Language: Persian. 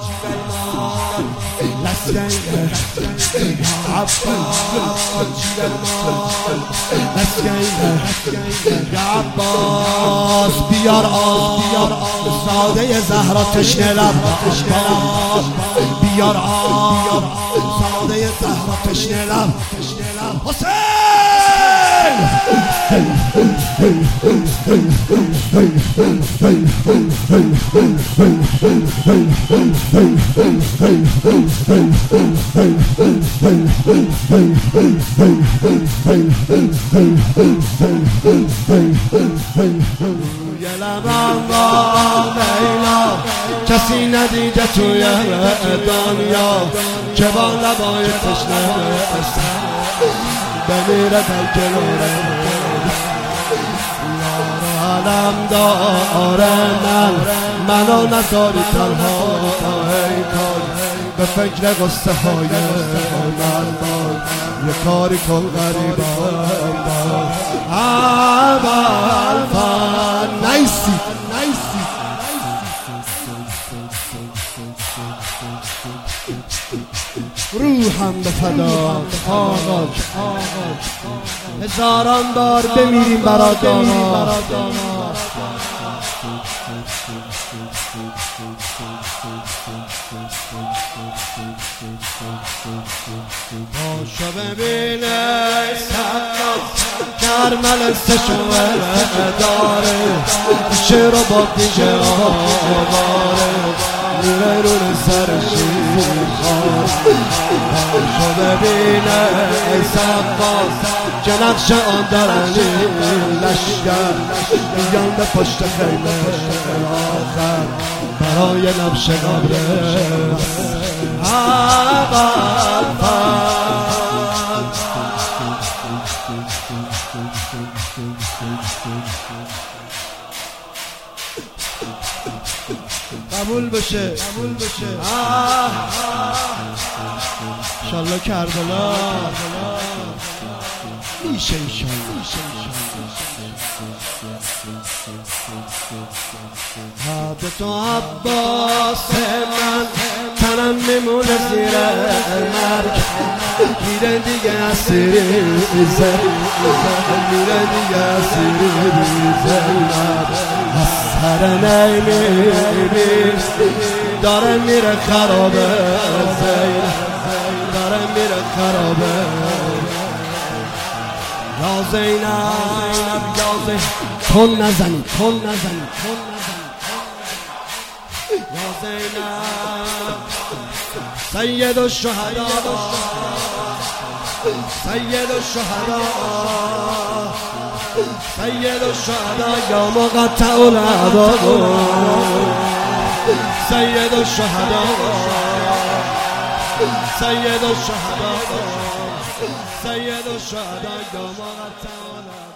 عباس بیار آب ساده زهرا تشنه لب بیار آب ساده زهرا تشنه لب کسی ندیده توی دنیا که با لبای تشنه بمیره در کناره یارم داره منو نذاری تنها ای کار به فکر قصه های من یه کاری کن غریبان اول فن نیسی روحم به فدا آقا هزاران بار بمیریم برا دانا باشو ببینه کرمل سشوه داره شیر و با دیگه آواره میره رون سرشی باشو ببینه ای سباز که نقش آن دارن لشگر بیان به پشت خیمه آخر برای نبش قبره قبول بشه انشالله کربلا میشه به تو عباس من تنم میمونه زیر مرگ میره دیگه اسیری میره دیگه اسیری از سر نیمی داره میره خرابه داره میره خرابه یا زینب تون نزنی یا زینب سید الشهدا یا مقطع الأعداء سید الشهدا یا مقطع الأعداء